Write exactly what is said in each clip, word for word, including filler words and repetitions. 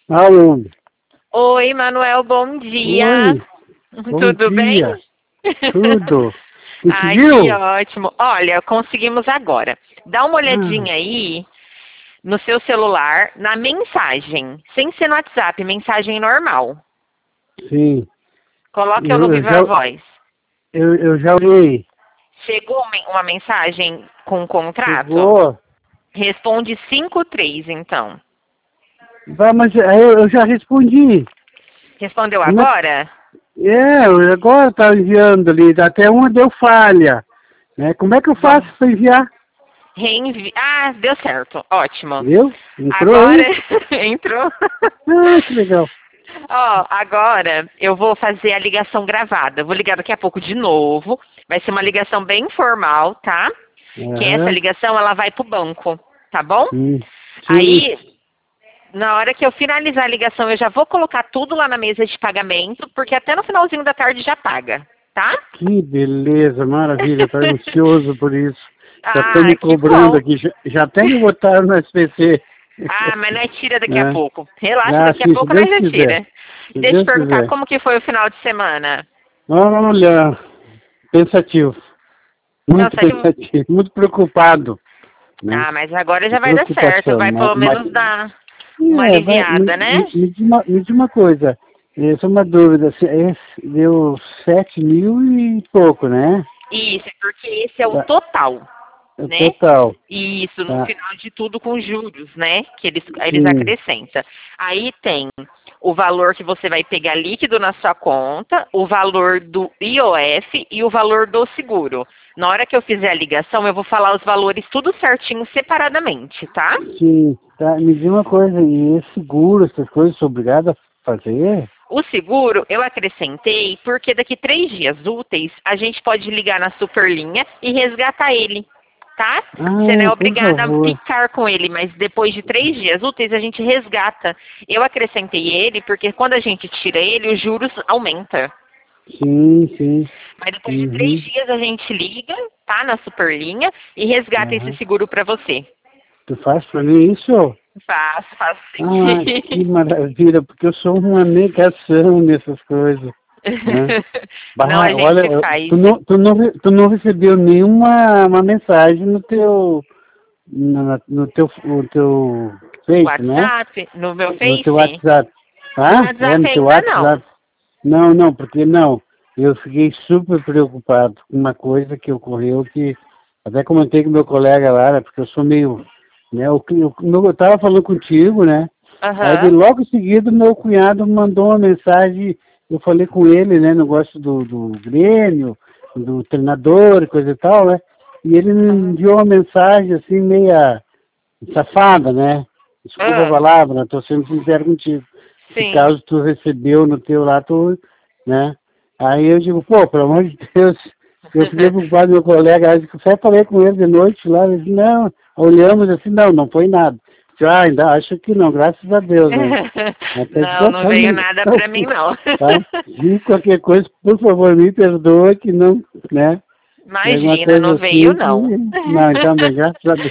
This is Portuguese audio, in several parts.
Alô. Oi, Manuel, bom dia. Oi. Bom Tudo bem? dia. Tudo. Ai, que Conseguiu? ótimo. Olha, conseguimos agora. Dá uma Ah, olhadinha aí no seu celular, na mensagem, sem ser no WhatsApp, mensagem normal. sim. Coloque eu no Eu, eu Viva já, Voz. eu, eu já olhei. Chegou uma uma mensagem com contrato? Chegou. Responde cinco três, então. Vai, mas aí eu, eu já respondi. Respondeu Como é que... agora? É, eu agora tá enviando ali. Até uma deu falha. Né? Como é que eu faço Bom, para enviar? reenvi... Ah, deu certo. Ótimo. Viu? Entrou Agora aí? entrou. Ah, que legal. Ó, agora eu vou fazer a ligação gravada. Vou ligar daqui a pouco de novo. Vai ser uma ligação bem informal, tá? Que essa Aham. ligação ela vai pro banco, tá bom? Sim. Sim. Aí, na hora que eu finalizar a ligação, eu já vou colocar tudo lá na mesa de pagamento, porque até no finalzinho da tarde já paga, tá? Que beleza, maravilha. Estou ansioso por isso. Já estão Ah, me que cobrando bom. aqui. Já, já até me botaram no S P C. Ah, mas nós tira daqui a Né? pouco. Relaxa, Ah, daqui a sim, se pouco nós Deus já quiser. tira. Se Deixa eu te Deus perguntar, quiser. como que foi o final de semana? Olha, pensativo. Não, Muito você acha... pensativo. Muito preocupado. Né? Ah, mas agora já vai dar certo. Preocupação. Vai Mas, pelo mas, menos dar uma é, vai, me, aliviada, né? me, me diz uma, me diz uma coisa. É, só uma dúvida. se- é, Deu sete mil e pouco, né? Isso, é porque esse é o Tá, total, é né? total. Isso, no Tá. final de tudo com juros, né? Que eles, eles Sim. acrescentam. Aí tem o valor que você vai pegar líquido na sua conta, o valor do I O F e o valor do seguro. Na hora que eu fizer a ligação, eu vou falar os valores tudo certinho, separadamente, tá? Sim, tá. Me diz uma coisa, e esse seguro, essas coisas, sou obrigado a fazer? O seguro eu acrescentei porque daqui três dias úteis a gente pode ligar na superlinha e resgatar ele, tá? Você não é Ah, por obrigada a favor. ficar com ele, mas depois de três dias úteis a gente resgata. Eu acrescentei ele porque quando a gente tira ele, os juros aumentam. Sim, sim. Mas depois de três Uhum. dias a gente liga, tá? Na superlinha e resgata esse Aham. seguro para você. Tu faz pra mim isso? Faço, faço Ah, sim. que maravilha, porque eu sou uma negação nessas coisas, né? Não, a Barra, olha, gente eu- faz tu não, tu não, re- tu não recebeu nenhuma uma mensagem no teu, na- no teu, no teu Face, né? WhatsApp no meu No teu Face. WhatsApp. No Ah, é, WhatsApp no teu ainda não. WhatsApp. Não, não, porque não. Eu fiquei super preocupado com uma coisa que ocorreu que até comentei com meu colega lá, né, porque eu sou meio, né, o que eu, eu estava falando contigo, né? Aí de Aham. logo em seguida meu cunhado mandou uma mensagem, eu falei com ele, né, negócio do, do Grêmio, do treinador e coisa e tal, né? E ele me Aham. enviou uma mensagem assim meia safada, né? Desculpa a Ah, palavra, estou sendo sincero contigo. Se sim. caso tu recebeu no teu lá, tu, né? Aí eu digo, pô, pelo amor de Deus, eu fiquei preocupado, meu colega, aí eu até falei com ele de noite lá, ele disse, não, olhamos assim, não, não foi nada. Eu, ah, ainda acho que não, graças a Deus, né? Até que Não, eu não veio também, nada pra mim, não. tá? Se qualquer coisa, por favor, me perdoa que não, né? É alguma Imagina, coisa não veio, assim que, não. não, então bem, graças a Deus.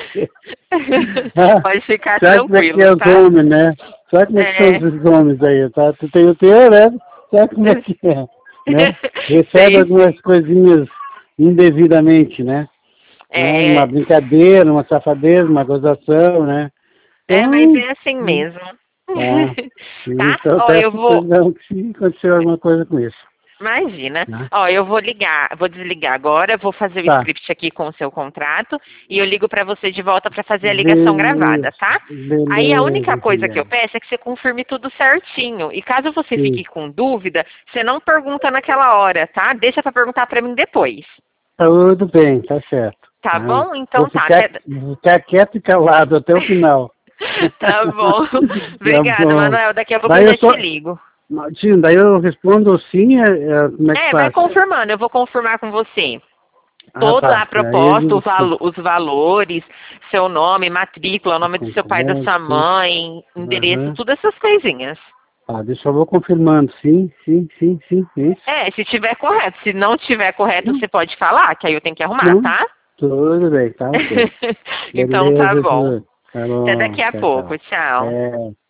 Ah, Pode ficar sabe como é que é tranquilo, os tá? homens, né? Sabe como é que são É. esses homens aí, tá? Tu tem o teu, né? Sabe como é que é, né? Recebe Sei sim. algumas coisinhas indevidamente, né? Né? Uma É, brincadeira, uma safadeza, uma gozação, né? é, mas Então, é assim mesmo. tá. Tá? Então Ó, eu peço vou. perdão se aconteceu alguma coisa com isso, Imagina. né? Ó, eu vou ligar, vou desligar agora, vou fazer o Tá. script aqui com o seu contrato e eu ligo para você de volta para fazer a ligação Beleza, gravada, tá? Aí a única beleza, coisa que eu Juliana. peço é que você confirme tudo certinho. E caso você Sim. fique com dúvida, você não pergunta naquela hora, tá? Deixa para perguntar para mim depois. Tudo bem, tá certo. Tá Tá? bom? Vou Então tá. ficar, Até... vou ficar quieto e calado até o final. Tá bom. Tá Obrigada, bom. Manuel. Daqui a pouco eu Daí eu já te só. ligo. Sim, daí eu respondo sim, é, é, como é que É, vai faz? confirmando. Eu vou confirmar com você. Ah, Toda a tá. Aí eu proposta, digo o sim. valo- os valores, seu nome, matrícula, o nome do seu pai, da sua Complexo. mãe, endereço, Aham. tudo essas coisinhas. Ah, deixa eu vou confirmando. Sim, sim, sim, sim. Isso. É, se tiver correto. Se não tiver correto, Não, você pode falar, que aí eu tenho que arrumar, não. tá? Tudo bem, tá ok. Então tá Beleza, bom. Ju. Tá Até bom. daqui a Tchau, pouco. tchau. Tchau. É.